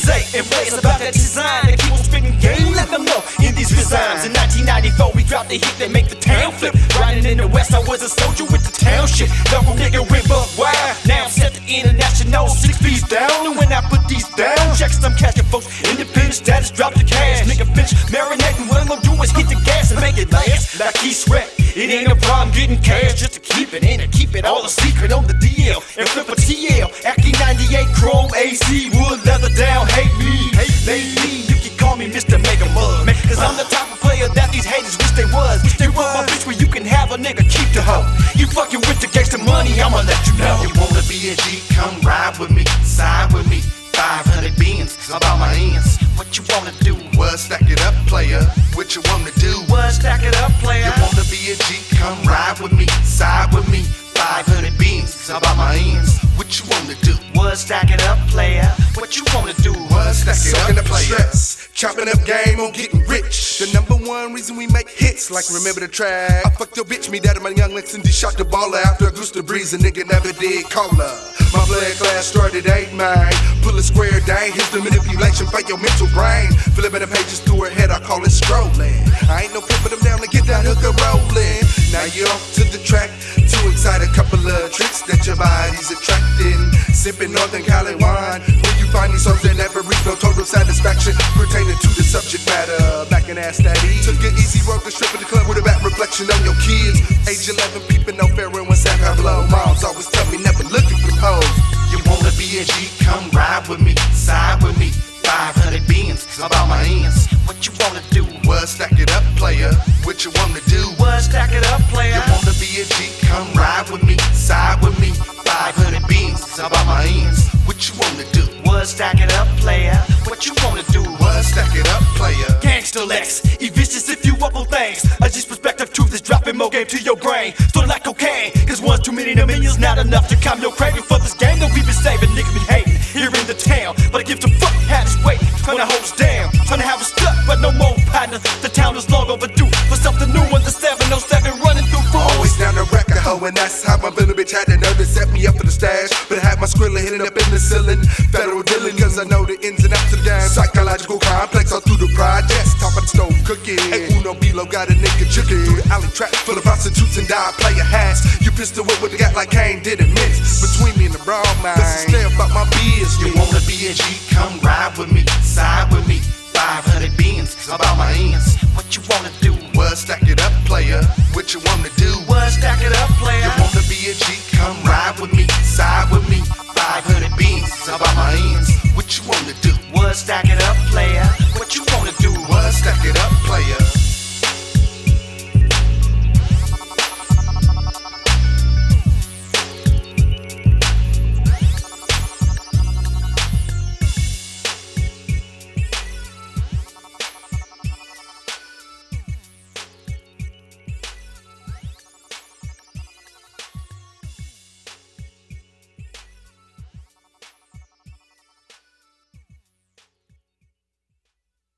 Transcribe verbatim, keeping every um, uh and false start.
say and blaze about that design and keep on spitting game. Let them know in these rhymes. In nineteen ninety-four, we dropped the hit that make the town flip. Riding in the West, I was a soldier with the town shit. Local nigga went buck wild. Now I'm set to international, six feet down. And when I put these down, checks I'm catching folks. Independent status, drop the cash. Nigga finish marinating. What I'm gonna do is hit the gas and make it last. Like he's sweat. It ain't a problem getting cash just to keep it in and keep it all a secret on the D L. And flip a T L. Aki ninety-eight chrome A C, wood leather down. Hate me, hate me. You can call me Mister Mega Mud. Cause I'm the type of player that these haters wish they was. You want my bitch where you can have a nigga keep the hoe. You fucking with the gangsta money, I'ma let you know. You wanna be a G, come ride with me, side with me. five hundred beans, about my ends. What you wanna do? What, stack it up, player? What you wanna do? What, stack it up, player? You wanna be a G, come ride with me, side with me. five hundred beans, about my ends. What you wanna do? What, stack it up, player? What you wanna do? What, stack it Soaking up, up player? stress, chopping up game on getting rich. The number one reason we make hits, like remember the track. I fucked your bitch, me daddy, my young Lexington shot the baller after Augusta Breeze, a nigga never did cola. My blood class started eight nine. Pull a square dang, here's the manipulation for your mental brain. Flipping the pages through her head, I call it strolling. I ain't no pimping them down to get that hooker rolling. Now you're off to the track, too excited, couple of tricks that your body's attracting. Sipping Northern Cali wine, where you find these songs that never reach no total satisfaction pertaining to the subject matter. Back and ass that E. Took an easy road to strip in the club with a bad reflection on your kids. Age eleven, peeping no fair and one sack I blow. Moms always tell me never looking for hoes. You wanna be a G, come ride with me, side with me. five hundred beans, about my ends. What you wanna do? What, stack it up, player? What you wanna do? What, stack it up, player? You wanna be a G, come ride with me, side with me. five hundred beans, about my ends. What you wanna do? What, stack it up, player? What you wanna do? What, stack it up, player? Gangsta Lex, e vicious if you up on things. I just perspective truth is dropping more game to your brain. Sort of like cocaine, cause one's too many, a million's not enough to calm your craving for this game that we been saving. Niggas been hating here in the town, but I give a fuck how this weight. Trying to hold us down, trying to have us stuck, but no more partner. The town is long overdue for something new when the seven oh seven running through fools. Always down to wreck a hoe, and that's how my little bitch had the nerve to set me up for the stash. But I had my skrilla hitting up in the ceiling. Federal dealing, cause I know the ins and outs of the damn psychological complex all through the projects. Top of the stove cooking. Hey, Uno Bilo got a nigga chicken. Through the alley trap full of prostitutes and die player hats. You pistol whip with the gat like Kane didn't miss. Between me and the broad mind, let's stay about my business. You wanna be a G, come ride with me, side with me. five hundred beans, about my ends. What you wanna do? What, stack it up, player? What you wanna